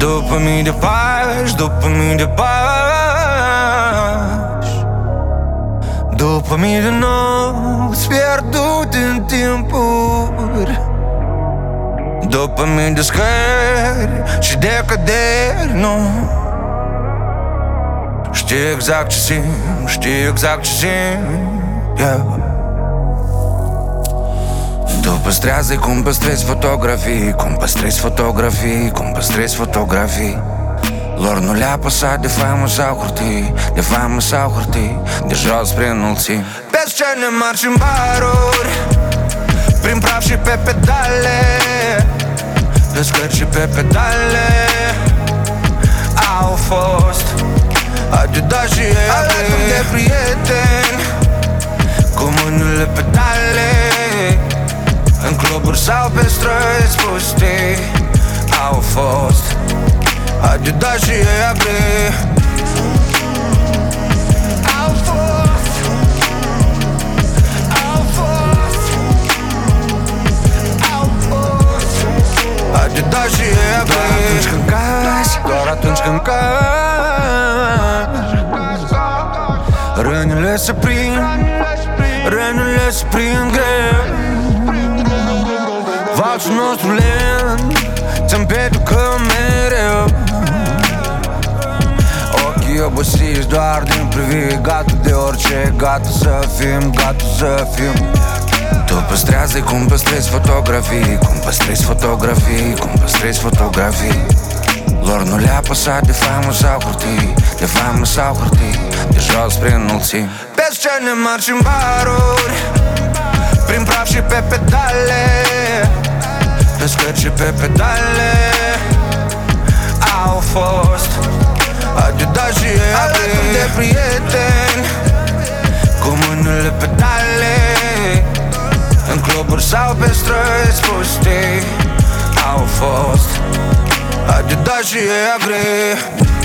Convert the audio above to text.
După mii de pași, după mii de pași, după mii de nopți pierdute în timpuri, după mii de scări și de căderi, nu știu exact ce simt, știu exact ce simt, yeah. Tu păstrează cum păstrezi fotografii, cum păstrezi fotografii, cum păstrezi fotografii. Lor nu le-a păsat de faimă sau hârtii, de faimă sau hârtii, de jos prin înălțimi. Pe scene mari și în baruri, prin praf și pe pedale, pe scări și pe pedale. Au fost ajudați și ei alături de prieteni, cu mâinile pedale, în cluburi sau pe străzi pustii. Au fost ajudați și ei agri. Au fost, au fost, au fost ajudați și ei agri. Doar atunci când cazi, rănile se prind, rănile se prind greu. Valsul nostru lent ți împetucă mereu. Ochii obosiți doar din priviri, gata de orice, gata să fim, gata să fim. Tu păstrează cum păstrezi fotografii, cum păstrezi fotografii, cum păstrezi fotografii. Lor nu le-a păsat de faimă sau hârtii, de faimă sau hârtii, de jos prin înălțimi. Pe scene mari și în baruri, prin praf și pe pedale, pe scări și pe pedale. Au fost ajudați și ei alături de prieteni, cu mâinile pedale, în cluburi sau pe străzi pustii. Au fost ajudați și ei agri.